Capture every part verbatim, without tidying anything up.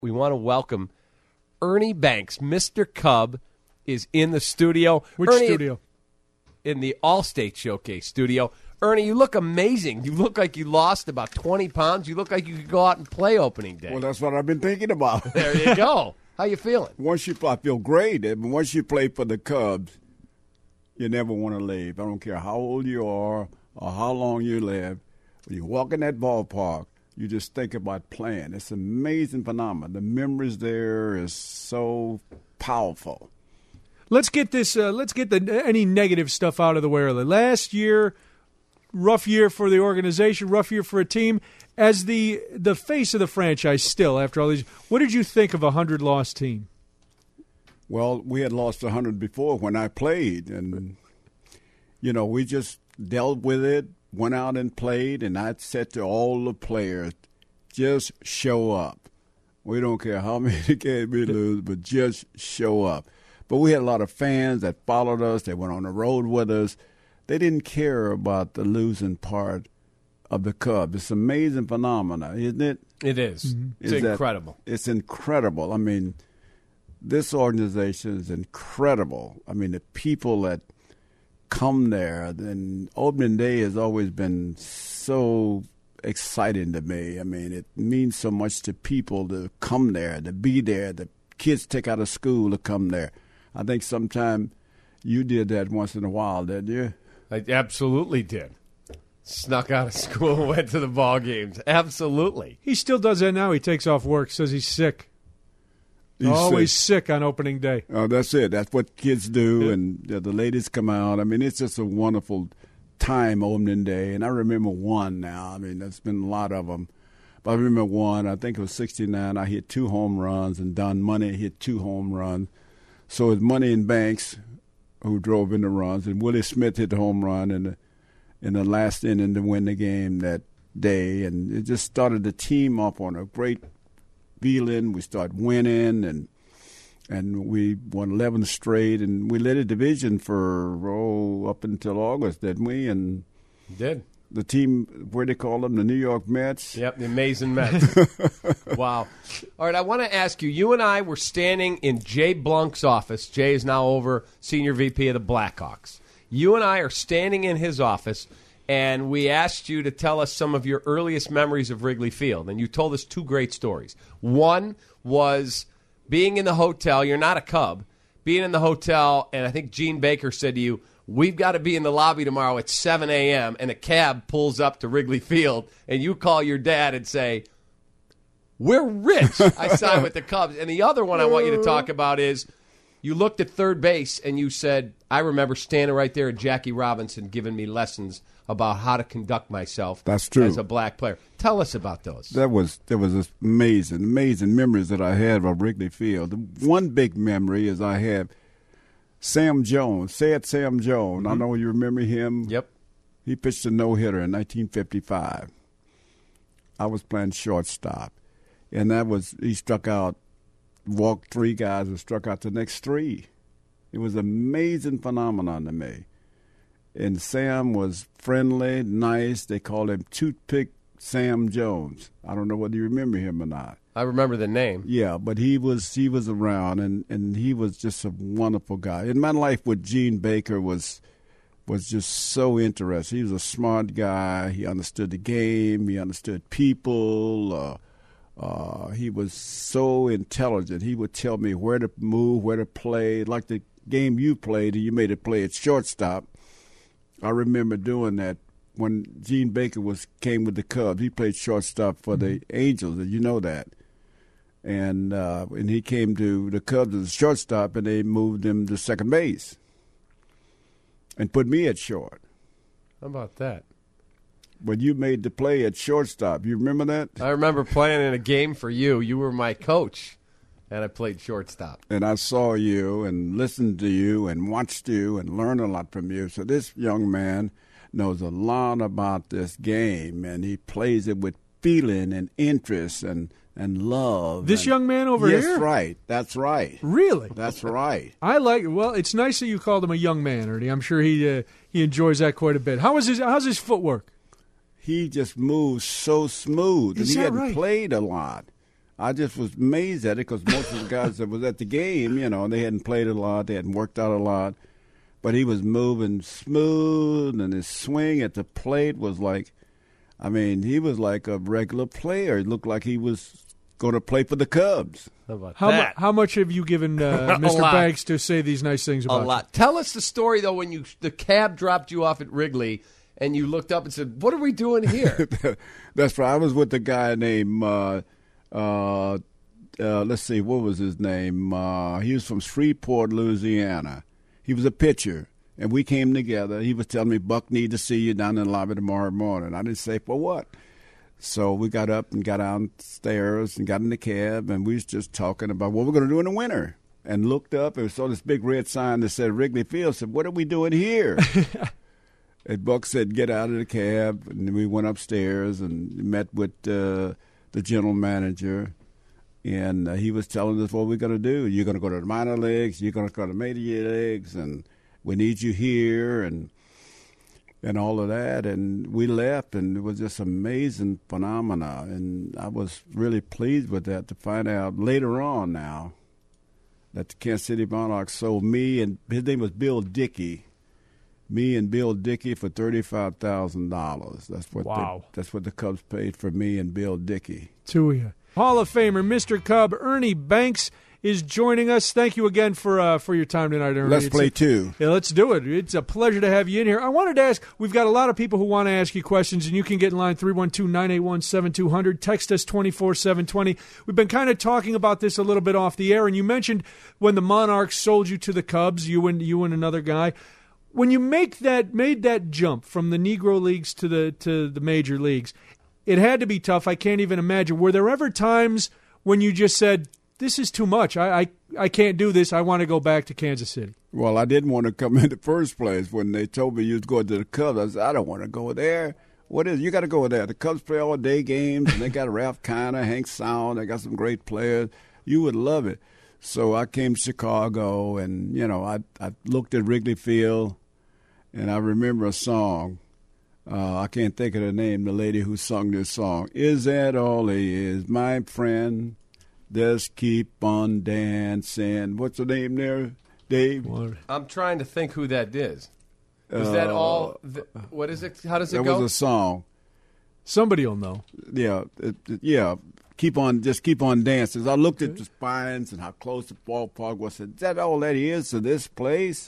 we want to welcome Ernie Banks. Mister Cub is in the studio. Which Ernie, studio? In the Allstate Showcase studio. Ernie, you look amazing. You look like you lost about twenty pounds. You look like you could go out and play opening day. Well, that's what I've been thinking about. There you go. How you feeling? Once you, I feel great. And once you play for the Cubs, you never want to leave. I don't care how old you are or how long you live. When you walk in that ballpark, you just think about playing. It's an amazing phenomenon. The memories there is so powerful. Let's get this. Uh, let's get the any negative stuff out of the way early. Last year, rough year for the organization, rough year for a team. As the the face of the franchise, still after all these, what did you think of a hundred loss team? Well, we had lost a hundred before when I played, and you know we just dealt with it. Went out and played, and I said to all the players, just show up. We don't care how many games we lose, but just show up. But we had a lot of fans that followed us. They went on the road with us. They didn't care about the losing part of the Cubs. It's an amazing phenomenon, isn't it? It is. Mm-hmm. It's is incredible. That, it's incredible. I mean, this organization is incredible. I mean, the people that come there, and opening day has always been so exciting to me. I mean, it means so much to people to come there, to be there. The kids take out of school to come there. I think sometime you did that once in a while, didn't you? I absolutely did. Snuck out of school, went to the ball games. Absolutely. He still does that now. He takes off work, says he's sick. He's always sick. sick on opening day. Oh, that's it. That's what kids do, yeah. and the, the ladies come out. I mean, it's just a wonderful time opening day. And I remember one now. I mean, there's been a lot of them. But I remember one. I think it was sixty-nine. I hit two home runs, and Don Money hit two home runs. So it was Money and Banks who drove in the runs, and Willie Smith hit the home run in the, in the last inning to win the game that day. And it just started the team off on a great feeling. We started winning, and and we won eleven straight, and we led a division for oh up until August, didn't we? And did the team, where they call them, the New York Mets? Yep, the amazing Mets. Wow. All right, I want to ask you. You and I were standing in Jay Blunk's office. Jay is now over senior V P of the Blackhawks. You and I are standing in his office, and we asked you to tell us some of your earliest memories of Wrigley Field. And you told us two great stories. One was being in the hotel. You're not a Cub. Being in the hotel, and I think Gene Baker said to you, we've got to be in the lobby tomorrow at seven a.m., and a cab pulls up to Wrigley Field, and you call your dad and say, we're rich. I signed with the Cubs. And the other one I want you to talk about is you looked at third base, and you said, I remember standing right there at Jackie Robinson giving me lessons about how to conduct myself That's true. as a black player. Tell us about those. That was that was amazing, amazing memories that I had of Wrigley Field. The one big memory is I had Sam Jones, said Sam Jones. Mm-hmm. I know you remember him. Yep. He pitched a no-hitter in nineteen fifty-five. I was playing shortstop, and that was he struck out, walked three guys and struck out the next three. It was an amazing phenomenon to me. And Sam was friendly, nice. They called him Toothpick Sam Jones. I don't know whether you remember him or not. I remember the name. Yeah, but he was he was around, and, and he was just a wonderful guy. In my life with Gene Baker was was just so interesting. He was a smart guy. He understood the game. He understood people. Uh, uh, he was so intelligent. He would tell me where to move, where to play. Like the game you played, and you made a play at shortstop. I remember doing that when Gene Baker was came with the Cubs. He played shortstop for mm-hmm. the Angels, and you know that. And uh, and he came to the Cubs as a shortstop, and they moved him to second base and put me at short. How about that? But you made the play at shortstop. You remember that? I remember playing in a game for you. You were my coach, and I played shortstop. And I saw you and listened to you and watched you and learned a lot from you. So this young man knows a lot about this game, and he plays it with feeling and interest and, and love. This and, young man over yes, here? That's right. That's right. Really? That's right. I like. Well, it's nice that you called him a young man, Ernie. I'm sure he uh, he enjoys that quite a bit. How is his How's his footwork? He just moves so smooth. Is and he that hadn't right? played a lot. I just was amazed at it because most of the guys that was at the game, you know, they hadn't played a lot, they hadn't worked out a lot. But he was moving smooth, and his swing at the plate was like, I mean, he was like a regular player. It looked like he was going to play for the Cubs. How about How, mu- that? how much have you given uh, Mister lot. Banks to say these nice things A about lot. Tell us the story, though, when you the cab dropped you off at Wrigley and you looked up and said, what are we doing here? That's right. I was with a guy named, uh, uh, uh, let's see, what was his name? Uh, he was from Shreveport, Louisiana. He was a pitcher, and we came together. He was telling me, Buck, need to see you down in the lobby tomorrow morning. I didn't say, for what? So we got up and got downstairs and got in the cab, and we was just talking about what we're going to do in the winter. And looked up and saw this big red sign that said Wrigley Field. I said, what are we doing here? And Buck said, get out of the cab. And we went upstairs and met with uh, the general manager. And uh, he was telling us what we're going to do. You're going to go to the minor leagues. You're going to go to the major leagues. And we need you here and and all of that. And we left, and it was just amazing phenomena. And I was really pleased with that to find out later on now that the Kansas City Monarchs sold me, and his name was Bill Dickey. Me and Bill Dickey for thirty-five thousand dollars. That's what Wow. the, that's what the Cubs paid for me and Bill Dickey. Two of you. Hall of Famer, Mister Cub, Ernie Banks is joining us. Thank you again for uh, for your time tonight, Ernie. Let's It's play a- two. Yeah, let's do it. It's a pleasure to have you in here. I wanted to ask, we've got a lot of people who want to ask you questions, and you can get in line three one two, nine eight one, seven two zero zero. Text us twenty-four seven twenty. We've been kind of talking about this a little bit off the air, and you mentioned when the Monarchs sold you to the Cubs, you and you and another guy. When you make that made that jump from the Negro Leagues to the to the major leagues, it had to be tough. I can't even imagine. Were there ever times when you just said, this is too much. I, I, I can't do this. I want to go back to Kansas City. Well, I didn't want to come in the first place. When they told me you was going to the Cubs, I said, I don't want to go there. What is you got to go there? The Cubs play all day games, and they got Ralph Kiner, Hank Sound. They got some great players. You would love it. So I came to Chicago, and, you know, I, I looked at Wrigley Field, and I remember a song. Uh, I can't think of the name, the lady who sung this song. Is that all he is, my friend? Just keep on dancing. What's the name there, Dave? I'm trying to think who that is. Is that Uh, all? Th- what is it? How does it That go? was a song. Somebody will know. Yeah, it, it- yeah. Keep on, just keep on dancing. I looked at the spines and how close the ballpark was. Said, is that all that is to this place?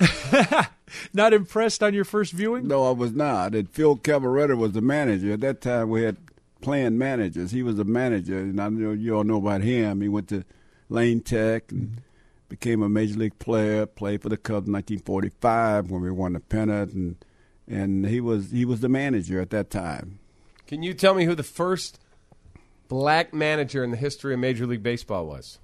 Not impressed on your first viewing? No, I was not. And Phil Cavaretta was the manager. At that time, we had playing managers. He was the manager, and I know you all know about him. He went to Lane Tech and mm-hmm. became a major league player. Played for the Cubs in nineteen forty-five when we won the pennant, and and he was he was the manager at that time. Can you tell me who the first black manager in the history of Major League Baseball was?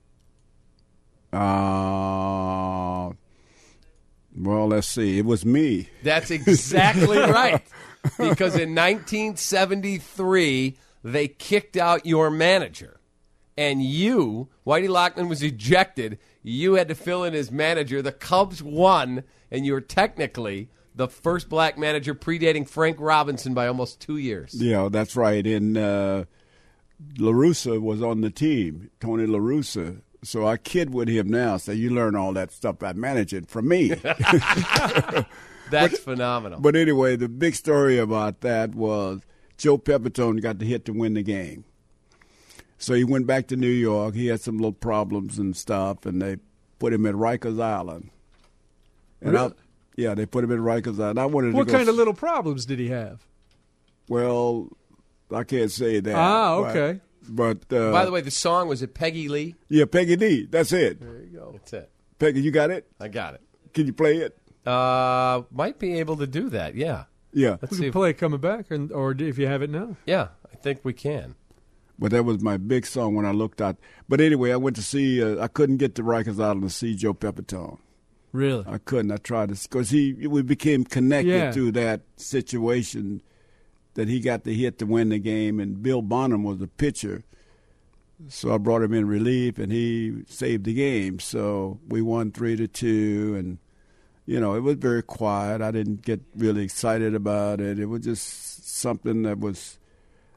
Uh, well, let's see. It was me. That's exactly right. Because in nineteen seventy-three, they kicked out your manager. And you, Whitey Lockman was ejected. You had to fill in as manager. The Cubs won, and you were technically the first black manager predating Frank Robinson by almost two years. Yeah, that's right. And uh, La Russa was on the team, Tony La Russa. So I kid with him now, say, you learn all that stuff about managing from me. That's but, phenomenal. But anyway, the big story about that was Joe Pepitone got the hit to win the game. So he went back to New York. He had some little problems and stuff, and they put him at Rikers Island. And really? I, yeah, they put him at Rikers Island. I wanted what to go kind of little problems did he have? Well, I can't say that. Ah, okay. But, but uh, by the way, the song was it Peggy Lee? Yeah, Peggy Lee. That's it. There you go. That's it. Peggy, you got it? I got it. Can you play it? Uh, might be able to do that. Yeah. Yeah. Let's we see can if, play it coming back, and or if you have it now. Yeah, I think we can. But that was my big song when I looked out. But anyway, I went to see. Uh, I couldn't get to Rikers Island to see Joe Pepitone. Really? I couldn't. I tried to because he we became connected Yeah. through that situation that he got the hit to win the game, and Bill Bonham was the pitcher. So I brought him in relief, and he saved the game. So we won three to two, and you know it was very quiet. I didn't get really excited about it. It was just something that was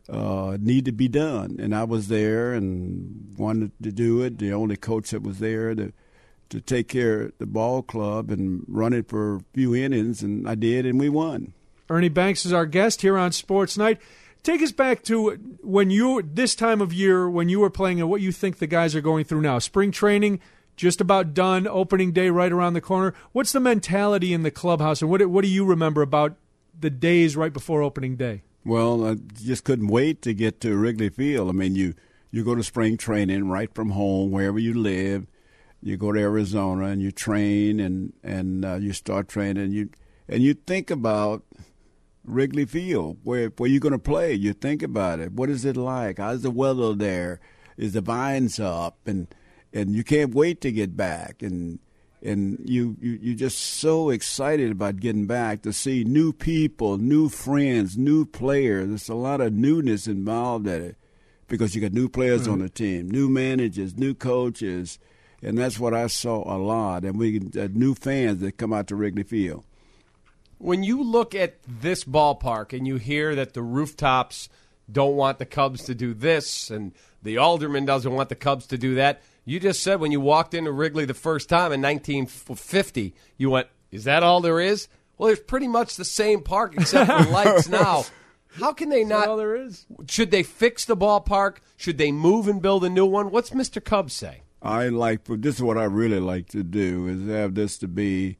uh, need to be done. And I was there and wanted to do it. The only coach that was there to to take care of the ball club and run it for a few innings, and I did, and we won. Ernie Banks is our guest here on Sports Night. Take us back to when you this time of year when you were playing and what you think the guys are going through now. Spring training just about done, opening day right around the corner. What's the mentality in the clubhouse, and what what do you remember about the days right before opening day? Well, I just couldn't wait to get to Wrigley Field. I mean, you, you go to spring training right from home, wherever you live. You go to Arizona and you train and and uh, you start training. You and you think about Wrigley Field, where where you're going to play. You think about it. What is it like? How's the weather there? Is the vines up? And and you can't wait to get back. And and you you you're just so excited about getting back to see new people, new friends, new players. There's a lot of newness involved in it because you got new players mm-hmm. on the team, new managers, new coaches. And that's what I saw a lot. And we uh, new fans that come out to Wrigley Field. When you look at this ballpark and you hear that the rooftops don't want the Cubs to do this and the alderman doesn't want the Cubs to do that, you just said when you walked into Wrigley the first time in nineteen fifty, you went, is that all there is? Well, there's pretty much the same park except for lights now. How can they not? That's all there is. Should they fix the ballpark? Should they move and build a new one? What's Mister Cubs say? I like, this is what I really like to do, is have this to be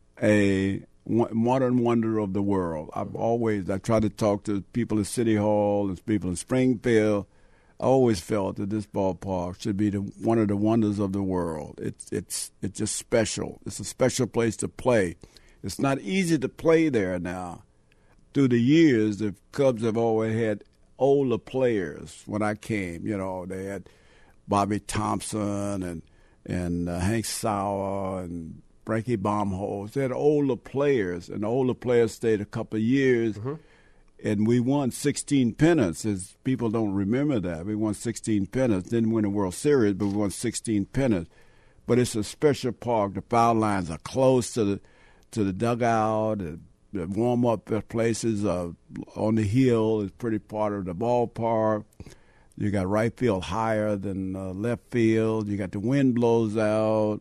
a modern wonder of the world. I've always, I try to talk to people at City Hall and people in Springfield. I always felt that this ballpark should be the, one of the wonders of the world. It's, it's, it's just special. It's a special place to play. It's not easy to play there now. Through the years, the Cubs have always had older players. When I came, you know, they had Bobby Thompson and and uh, Hank Sauer and Frankie Baumholz. They had older players, and the older players stayed a couple of years, mm-hmm. and we won sixteen pennants. As people don't remember that, we won sixteen pennants. Didn't win the World Series, but we won sixteen pennants. But it's a special park. The foul lines are close to the to the dugout. The, the warm up places are on the hill is pretty part of the ballpark. You got right field higher than uh, left field. You got the wind blows out.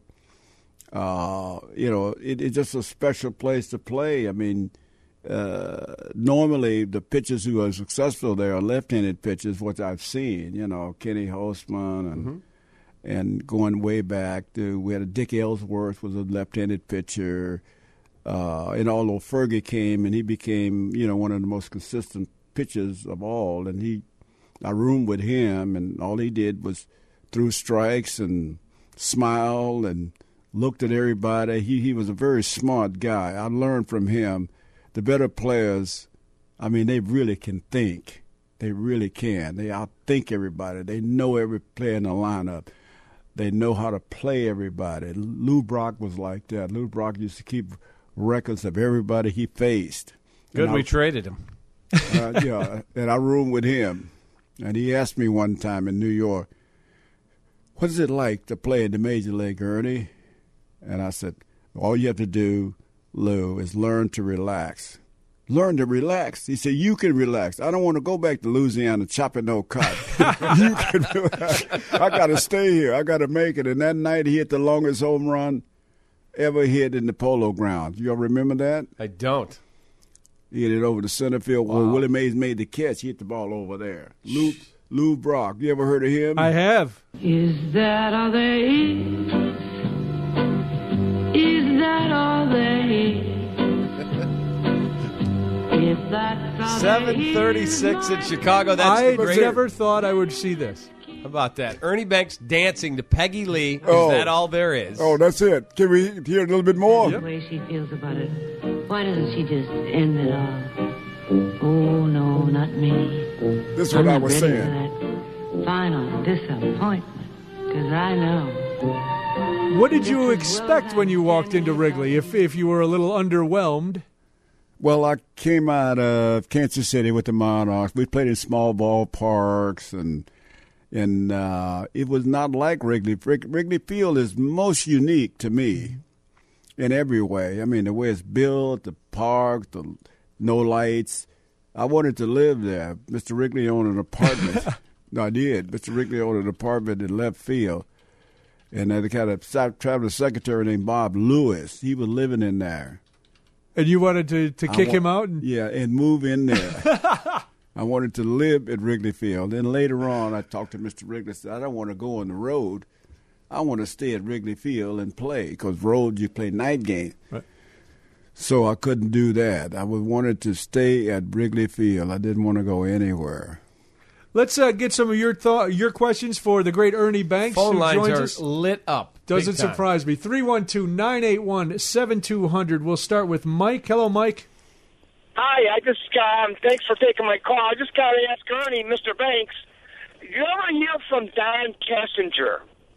Uh, you know, it, it's just a special place to play. I mean, uh, normally the pitchers who are successful there are left-handed pitchers, which I've seen. You know, Kenny Holtzman and mm-hmm. and going way back to we had a Dick Ellsworth was a left-handed pitcher. Uh, and although Fergie came and he became, you know, one of the most consistent pitchers of all, and he. I roomed with him, and all he did was threw strikes and smiled and looked at everybody. He he was a very smart guy. I learned from him. The better players, I mean, they really can think. They really can. They outthink everybody. They know every player in the lineup. They know how to play everybody. Lou Brock was like that. Lou Brock used to keep records of everybody he faced. Good and we I, traded him. uh, yeah, and I roomed with him. And he asked me one time in New York, what is it like to play in the Major League, Ernie? And I said, all you have to do, Lou, is learn to relax. Learn to relax. He said, you can relax. I don't want to go back to Louisiana chopping no cotton. You can relax. I got to stay here. I got to make it. And that night he hit the longest home run ever hit in the Polo Grounds. You all remember that? I don't. He hit it over the center field. Wow. When Willie Mays made the catch, he hit the ball over there. Lou, Lou Brock. You ever heard of him? I have. Is that all there is? Is that all there is? If that's all seven thirty-six in Chicago. That's I great. never thought I would see this. How about that? Ernie Banks dancing to Peggy Lee. Is oh. that all there is? Oh, that's it. Can we hear a little bit more? The way she feels about it. Why doesn't she just end it all? Oh, no, not me. This is what I'm I was not ready saying. For that final disappointment, because I know. What did you expect when you walked into Wrigley, if if you were a little underwhelmed? Well, I came out of Kansas City with the Monarchs. We played in small ballparks, and and uh, it was not like Wrigley. Wrigley Field is most unique to me in every way. I mean, the way it's built, the park, the no lights, I wanted to live there. Mister Wrigley owned an apartment. No, I did. Mister Wrigley owned an apartment in left field. And they had a traveling secretary named Bob Lewis. He was living in there. And you wanted to, to kick wa- him out? And- yeah, and move in there. I wanted to live at Wrigley Field. Then later on, I talked to Mister Wrigley and said, I don't want to go on the road. I want to stay at Wrigley Field and play, because road, you play night games. Right. So I couldn't do that. I wanted to stay at Wrigley Field. I didn't want to go anywhere. Let's uh, get some of your thought, your questions for the great Ernie Banks. Phone who lines joins are us. lit up. Doesn't big time. surprise me. three one two, nine eight one, seven two zero zero. We'll start with Mike. Hello, Mike. Hi, I just um, thanks for taking my call. I just got to ask Ernie, Mister Banks, did you ever hear from Don Kessinger?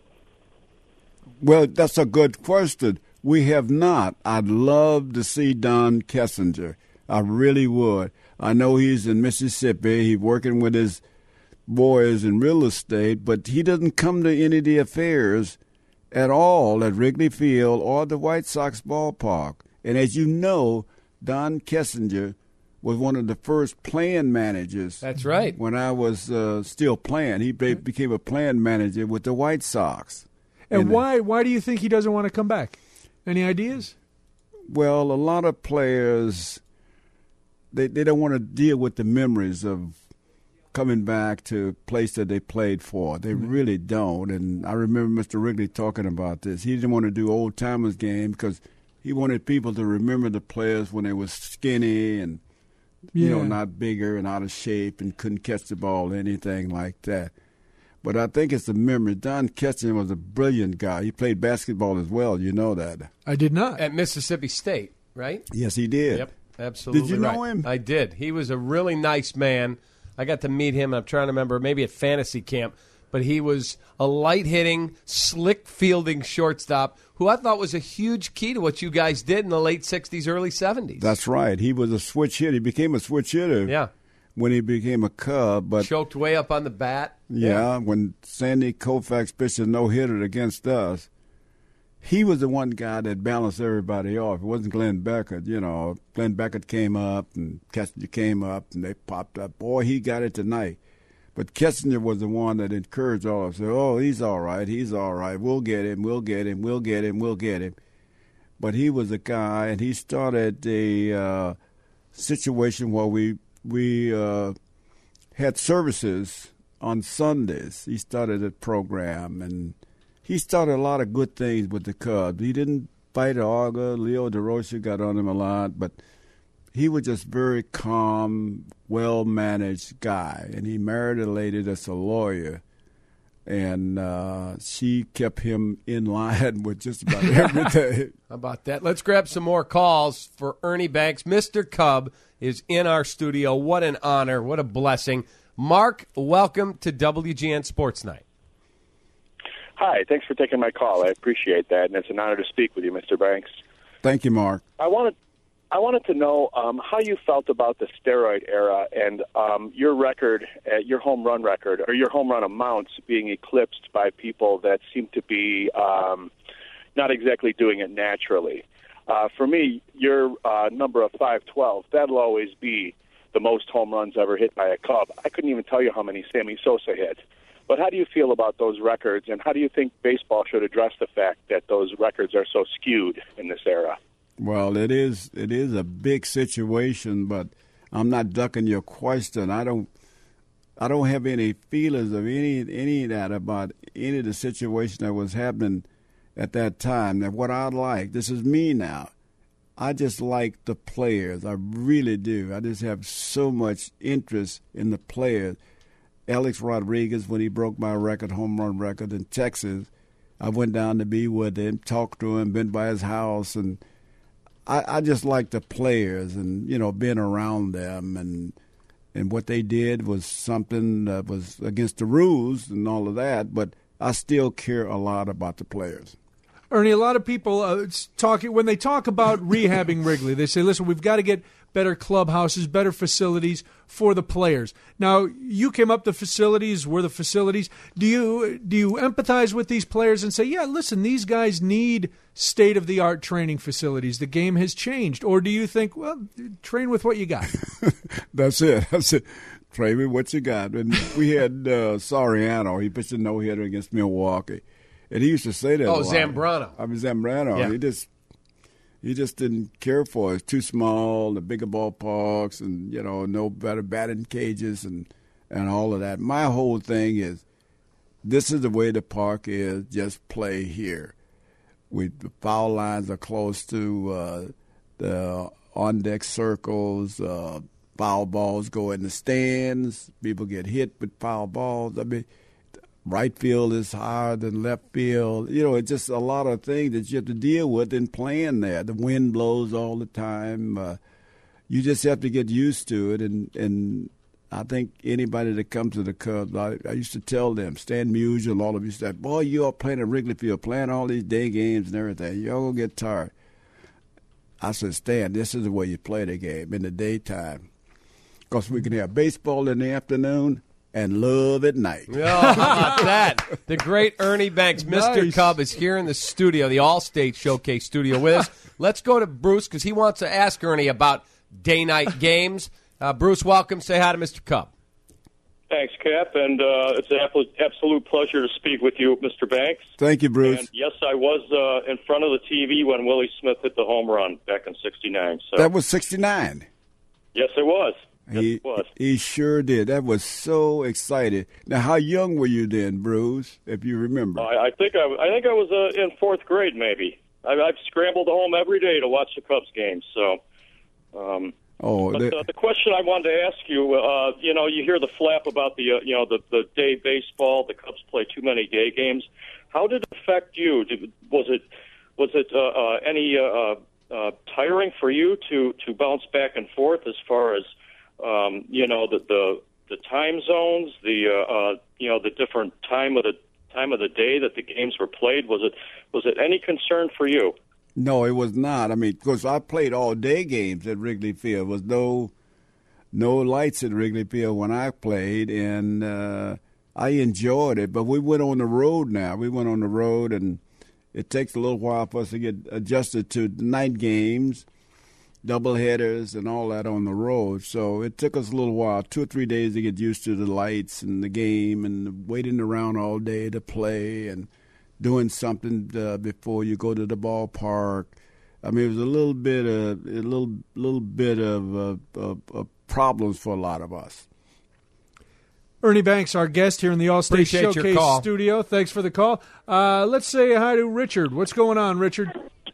Well, that's a good question. We have not. I'd love to see Don Kessinger. I really would. I know he's in Mississippi. He's working with his boys in real estate, but he doesn't come to any of the affairs at all at Wrigley Field or the White Sox ballpark. And as you know, Don Kessinger was one of the first playing managers. That's right. When I was uh, still playing. He be- became a playing manager with the White Sox. And, And, why why do you think he doesn't want to come back? Any ideas? Well, a lot of players, they they don't want to deal with the memories of coming back to a place that they played for. They mm-hmm. really don't. And I remember Mister Wrigley talking about this. He didn't want to do old timers game because he wanted people to remember the players when they were skinny and you Yeah. know not bigger and out of shape and couldn't catch the ball or anything like that. But I think it's the memory. Don Kessinger was a brilliant guy. He played basketball as well. You know that. I did not. At Mississippi State, right? Yes, he did. Yep, absolutely. Did you know right. him? I did. He was a really nice man. I got to meet him. I'm trying to remember, maybe at fantasy camp. But he was a light-hitting, slick-fielding shortstop who I thought was a huge key to what you guys did in the late sixties, early seventies. That's right. He was a switch hitter. He became a switch hitter. Yeah. When he became a Cub, but Choked way up on the bat. yeah, when Sandy Koufax pitched a no-hitter against us, he was the one guy that balanced everybody off. It wasn't Glenn Beckert. You know, Glenn Beckert came up and Kessinger came up and they popped up. Boy, he got it tonight. But Kessinger was the one that encouraged all of us. Say, oh, he's all right. He's all right. We'll get him. We'll get him. We'll get him. We'll get him. But he was a guy, and he started a uh, situation where we we uh, had services on Sundays. He started a program, and he started a lot of good things with the Cubs. He didn't fight or argue. Leo DeRocha got on him a lot, but he was just very calm, well-managed guy. And he married a lady that's a lawyer, and uh, she kept him in line with just about everything. How about that? Let's grab some more calls for Ernie Banks. Mister Cub is in our studio. What an honor. What a blessing. Mark, welcome to W G N Sports Night. Hi, thanks for taking my call. I appreciate that, and it's an honor to speak with you, Mister Banks. Thank you, Mark. I wanted, I wanted to know um, how you felt about the steroid era and um, your record, uh, your home run record, or your home run amounts being eclipsed by people that seem to be um, not exactly doing it naturally. Uh, for me, your uh, number of five twelve, that'll always be the most home runs ever hit by a Cub. I couldn't even tell you how many Sammy Sosa hit. But how do you feel about those records, and how do you think baseball should address the fact that those records are so skewed in this era? Well, it is it is a big situation, but I'm not ducking your question. I don't I don't have any feelings of any any of that about any of the situation that was happening at that time. Now, what I like, this is me now. I just like the players. I really do. I just have so much interest in the players. Alex Rodriguez, when he broke my record, home run record in Texas, I went down to be with him, talked to him, been by his house, and I, I just like the players and, you know, being around them. And and what they did was something that was against the rules and all of that, but I still care a lot about the players. Ernie, a lot of people uh, talk when they talk about rehabbing Wrigley. They say, "Listen, we've got to get better clubhouses, better facilities for the players. Now, you came up the facilities, were the facilities. Do you do you empathize with these players and say, yeah, listen, these guys need state-of-the-art training facilities. The game has changed. Or do you think, well, train with what you got? That's it. That's it. Train with what you got. And we had uh, Soriano. He pitched a no-hitter against Milwaukee. And he used to say that Oh, a lot. Zambrano. I mean, Zambrano. Yeah. He just he just didn't care for it. It's too small, the bigger ballparks, and, you know, no better batting cages and, and all of that. My whole thing is, this is the way the park is. Just play here. We, the foul lines are close to uh, the on-deck circles. Uh, foul balls go in the stands. People get hit with foul balls. I mean, right field is higher than left field. You know, it's just a lot of things that you have to deal with in playing there. The wind blows all the time. Uh, you just have to get used to it. And, and I think anybody that comes to the Cubs, I, I used to tell them, Stan Musial, all of you said, boy, you all playing at Wrigley Field, playing all these day games and everything. You all gonna get tired. I said, Stan, this is the way you play the game in the daytime. Because we can have baseball in the afternoon and love at night. Oh, how about that? The great Ernie Banks, Mister Nice. Cub, is here in the studio, the All-State Showcase studio with us. Let's go to Bruce because he wants to ask Ernie about day-night games. Uh, Bruce, welcome. Say hi to Mister Cub. Thanks, Cap, and uh, it's an absolute pleasure to speak with you, Mister Banks. Thank you, Bruce. And yes, I was uh, in front of the T V when Willie Smith hit the home run back in sixty-nine. So That was sixty-nine. yes, it was. Yes, He, it was. he sure did. That was so excited. Now, how young were you then, Bruce, if you remember? I, I think I, I think I was uh, in fourth grade, maybe. I, I've scrambled home every day to watch the Cubs games. So, um, oh, but that- uh, the question I wanted to ask you, uh, you know, you hear the flap about the, uh, you know, the, the day baseball. The Cubs play too many day games. How did it affect you? Did, was it was it uh, uh, any uh, uh, tiring for you to to bounce back and forth as far as Um, you know, the, the the time zones, the uh, uh, you know, the different time of the time of the day that the games were played? Was it was it any concern for you? No, it was not. I mean, because I played all day games at Wrigley Field. There was no no lights at Wrigley Field when I played, and uh, I enjoyed it. But we went on the road now. We went on the road, and it takes a little while for us to get adjusted to the night games, double headers and all that on the road. So it took us a little while, two or three days to get used to the lights and the game and waiting around all day to play and doing something uh, before you go to the ballpark. I mean, it was a little bit of a little little bit of, uh, of, of problems for a lot of us. Ernie Banks, our guest here in the All-State Appreciate your Showcase call. studio. Thanks for the call. Uh, let's say hi to Richard. What's going on, Richard?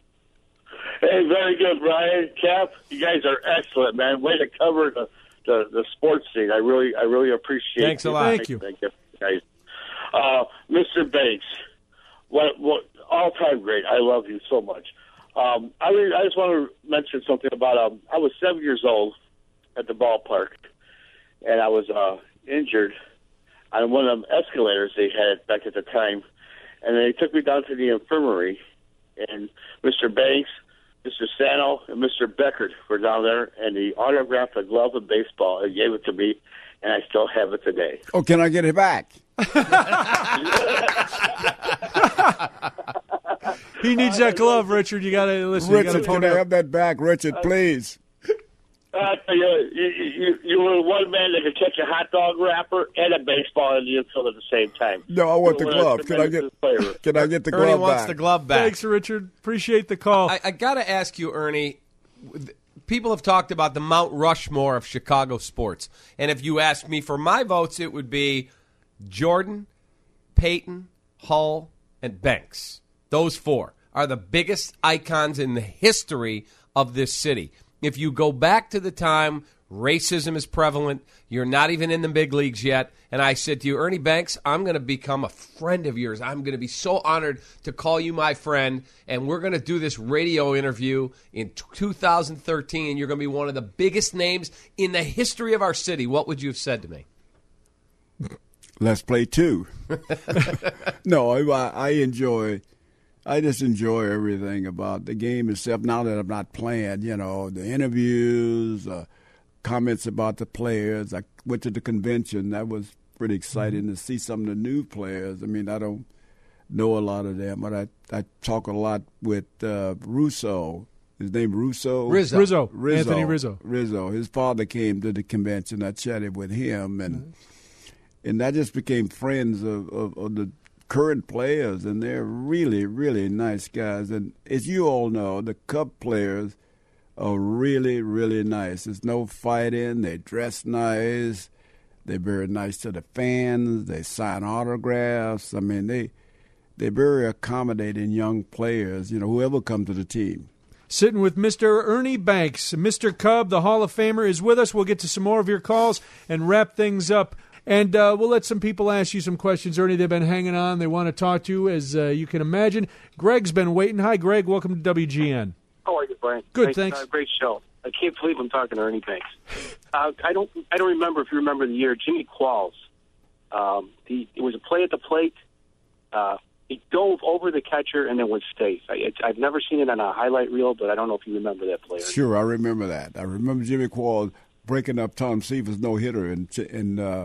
Hey, very good, Brian. Cap, you guys are excellent, man. Way to cover the, the, the sports scene. I really, I really appreciate. Thanks a it. lot. Thank you. Thank you, guys. Uh, Mister Banks, what, what, all time great. I love you so much. Um, I, re- I just want to mention something about. Um, I was seven years old at the ballpark, and I was uh, injured on one of them escalators they had back at the time, and they took me down to the infirmary, and Mister Banks, Mister Sano, and Mister Beckert were down there, and he autographed a glove of baseball and gave it to me, and I still have it today. Oh, can I get it back? He needs that glove, Richard. You got to listen. You got to Richard, can pony I up. have that back? Richard, please. I tell you, you, you, you were one man that could catch a hot dog wrapper and a baseball in the infield at the same time. No, I want the You were a glove. Can I tremendous get player. Can I get the Ernie glove wants back? the glove back. Thanks, Richard. Appreciate the call. I, I got to ask you, Ernie. People have talked about the Mount Rushmore of Chicago sports, and if you ask me for my votes, it would be Jordan, Peyton, Hull, and Banks. Those four are the biggest icons in the history of this city. If you go back to the time racism is prevalent, you're not even in the big leagues yet, and I said to you, Ernie Banks, I'm going to become a friend of yours. I'm going to be so honored to call you my friend, and we're going to do this radio interview in two thousand thirteen, and you're going to be one of the biggest names in the history of our city. What would you have said to me? Let's play two. No, I, I enjoy I just enjoy everything about the game itself. Now that I'm not playing, you know, the interviews, uh, comments about the players. I went to the convention. That was pretty exciting mm-hmm. to see some of the new players. I mean, I don't know a lot of them, but I, I talk a lot with uh, Russo. His name Russo? Rizzo. Rizzo. Rizzo. Anthony Rizzo. Rizzo. His father came to the convention. I chatted with him, and mm-hmm. and I just became friends of, of, of the current players, and they're really, really nice guys. And as you all know, the Cub players are really, really nice. There's no fighting. They dress nice. They're very nice to the fans. They sign autographs. I mean, they, they're very accommodating young players, you know, whoever comes to the team. Sitting with Mister Ernie Banks. Mister Cub, the Hall of Famer, is with us. We'll get to some more of your calls and wrap things up. And uh, we'll let some people ask you some questions, Ernie. They've been hanging on. They want to talk to you, as uh, you can imagine. Greg's been waiting. Hi, Greg. Welcome to W G N. How are you, Brian? Good, nice, thanks. Uh, great show. I can't believe I'm talking to Ernie Banks. Uh, I don't. I don't remember if you remember the year. Jimmy Qualls. Um, he, it was a play at the plate. Uh, he dove over the catcher and then was safe. I, it's, I've never seen it on a highlight reel, but I don't know if you remember that play. Sure, I remember that. I remember Jimmy Qualls breaking up Tom Seaver's no hitter in in. Uh,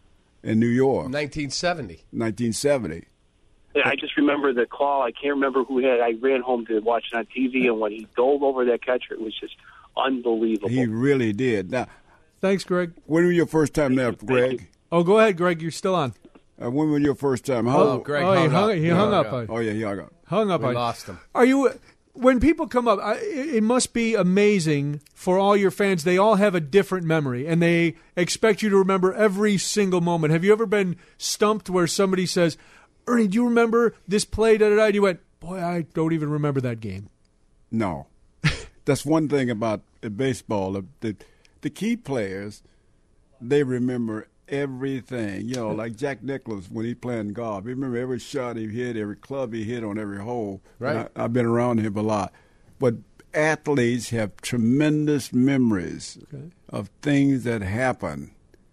In New York. nineteen seventy. nineteen seventy. Yeah, I just remember the call. I can't remember who had it. I ran home to watch it on T V, and when he dove over that catcher, it was just unbelievable. He really did. Now, thanks, Greg. when was your first time there, Greg? Oh, go ahead, Greg. You're still on. Uh, when was your first time? How, Oh, Greg oh, hung he hung, up. he He hung hung up. up. on- Oh, yeah, yeah, I got Hung up. We on- lost him. Are you? When people come up, I, it must be amazing for all your fans. They all have a different memory, and they expect you to remember every single moment. Have you ever been stumped where somebody says, "Ernie, do you remember this play?" Da da da. And you went, "Boy, I don't even remember that game." No. That's one thing about the baseball. The, the, the key players, they remember everything. You know, like Jack Nicklaus when he playing golf. He remember every shot he hit, every club he hit on every hole. Right. I, I've been around him a lot. But athletes have tremendous memories Okay. of things that happen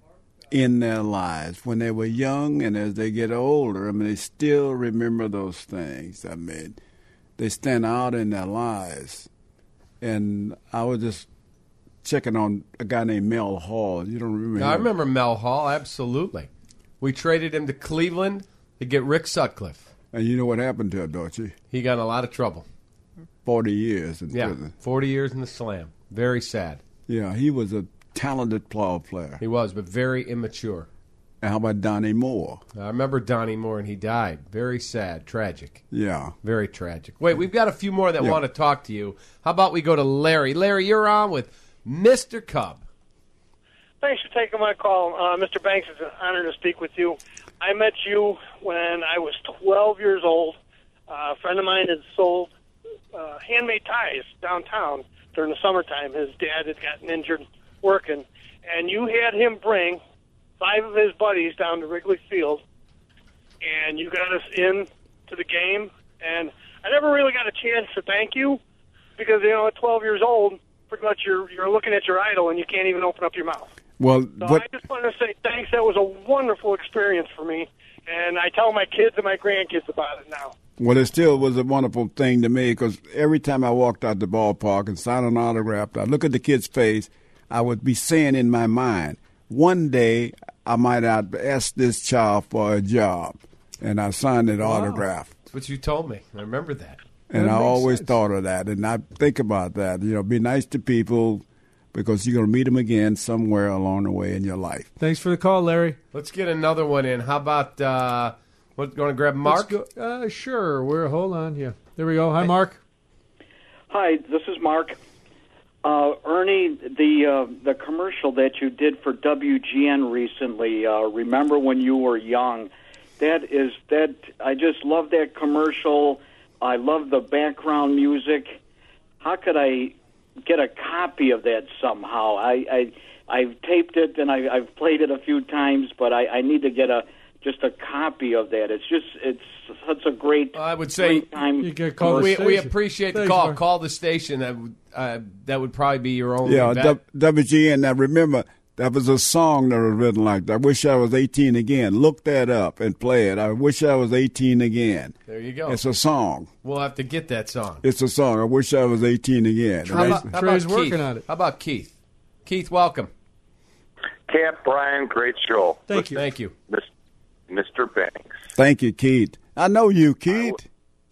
in their lives when they were young, and as they get older, I mean, they still remember those things. I mean, they stand out in their lives. And I was just checking on a guy named Mel Hall. You don't remember him? I remember Mel Hall, absolutely. We traded him to Cleveland to get Rick Sutcliffe. And you know what happened to him, don't you? He got in a lot of trouble. Forty years in Yeah, prison. forty years in the slam. Very sad. Yeah, he was a talented ball player. He was, but very immature. And how about Donnie Moore? I remember Donnie Moore, and he died. Very sad, tragic. Yeah. Very tragic. Wait, we've got a few more that Yeah. want to talk to you. How about we go to Larry? Larry, you're on with Mister Cub. Thanks for taking my call. Uh, Mister Banks, it's an honor to speak with you. I met you when I was twelve years old. Uh, a friend of mine had sold uh, handmade ties downtown during the summertime. His dad had gotten injured working, and you had him bring five of his buddies down to Wrigley Field, and you got us in to the game. And I never really got a chance to thank you because, you know, at twelve years old, pretty much you're you're looking at your idol and you can't even open up your mouth. Well, So what, I just wanted to say thanks. That was a wonderful experience for me, and I tell my kids and my grandkids about it now. well, it still was a wonderful thing to me because every time I walked out the ballpark and signed an autograph, I look at the kid's face, I would be saying in my mind, one day I might have asked this child for a job, and I signed an autograph. That's what you told me. I remember that. And That I makes always sense. thought of that, and I think about that. You know, be nice to people because you're going to meet them again somewhere along the way in your life. Thanks for the call, Larry. Let's get another one in. How about, uh, what, going to grab Mark? Let's go- uh, sure. We're hold on. Yeah, there we go. Hi, Mark. Hi, this is Mark. Uh, Ernie, the uh, the commercial that you did for W G N recently, uh, remember when you were young? That is that. I just love that commercial. I love the background music. How could I get a copy of that somehow? I, I I've taped it and I, I've played it a few times, but I, I need to get a just a copy of that. It's just it's such a great. I would say time. You can call the we, we station. appreciate the Thanks, call. Mark. Call the station. That would, uh, that would probably be your only Yeah, bet. W- WGN. Now remember, That was a song that was written like that. I wish I was eighteen again. Look that up and play it. I wish I was eighteen again. There you go. It's a song. We'll have to get that song. It's a song. I wish I was eighteen again. How about, how Trey's about working Keith? on it. How about Keith? Keith, welcome. Camp Brian, great show. Thank you. Thank you. Mister Banks. Thank you, Keith. I know you, Keith.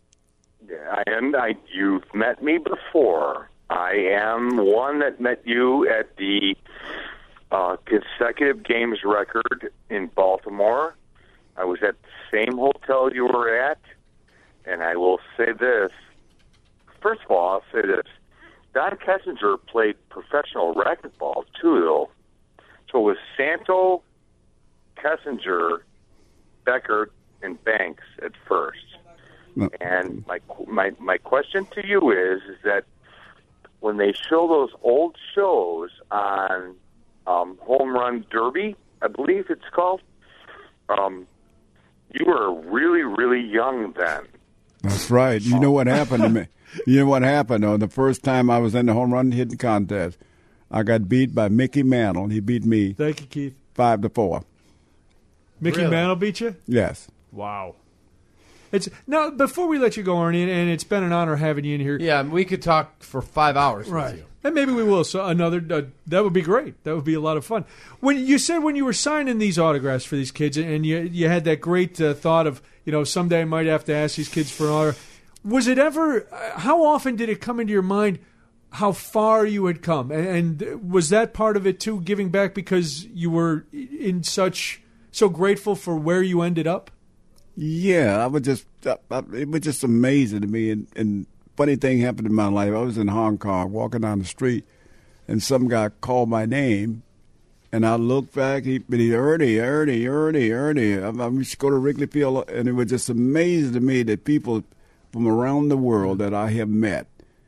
I, and I, you've met me before. I am one that met you at the uh, consecutive games record in Baltimore. I was at the same hotel you were at, and I will say this. First of all, I'll say this. Don Kessinger played professional racquetball, too, though. So it was Santo, Kessinger, Becker, and Banks at first. No. And my my my question to you is, is that when they show those old shows on um, Home Run Derby, I believe it's called, um, you were really, really young then. That's right. You know what happened to me? You know what happened? Oh, the first time I was in the home run hitting contest, I got beat by Mickey Mantle. He beat me Thank you, Keith. five to four. Mickey Really? Mantle beat you? Yes. Wow. It's now before we let you go, Ernie, and it's been an honor having you in here. Yeah, we could talk for five hours Right. with you. And maybe we will. So another uh, that would be great. That would be a lot of fun. When you said when you were signing these autographs for these kids, and you you had that great uh, thought of, you know, someday I might have to ask these kids for an autograph. Was it ever? Uh, how often did it come into your mind how far you had come, and, and was that part of it too, giving back because you were in such so grateful for where you ended up? Yeah, I was just I, I, it was just amazing to me. And, and funny thing happened in my life. I was in Hong Kong walking down the street, and some guy called my name, and I looked back. He, but he Ernie, Ernie, Ernie, Ernie. I, I used to go to Wrigley Field, and it was just amazing to me that people from around the world that I have met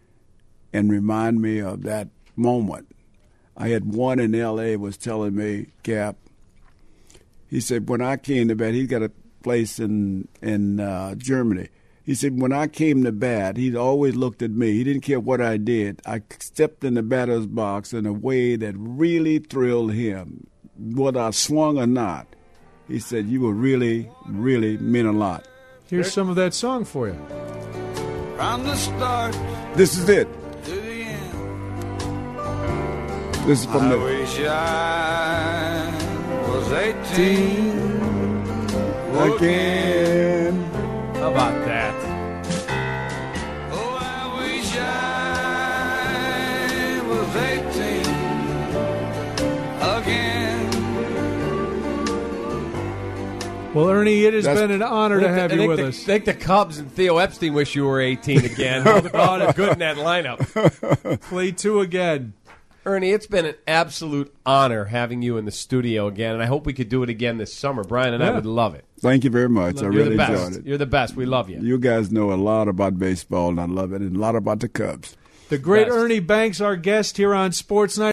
and remind me of that moment. I had one in L A was telling me, Cap, he said, when I came to bat, he's got a place in in uh, Germany. He said, when I came to bat, he always looked at me. He didn't care what I did. I stepped in the batter's box in a way that really thrilled him. Whether I swung or not, he said, you were really, really meant a lot. Here's some of that song for you. From the start This is it. to the end, This is from I the... wish I was eighteen Again. How about that? Oh, I wish I was eighteen again. Well, Ernie, it has That's- been an honor to have I you think with the, us. I think the Cubs and Theo Epstein wish you were eighteen again. How good in that lineup. Play two again. Ernie, it's been an absolute honor having you in the studio again, and I hope we could do it again this summer. Brian and I Yeah. would love it. Thank you very much. I You're really the best. enjoyed it. You're the best. We love you. You guys know a lot about baseball, and I love it, and a lot about the Cubs. The great Best. Ernie Banks, our guest here on Sports Night.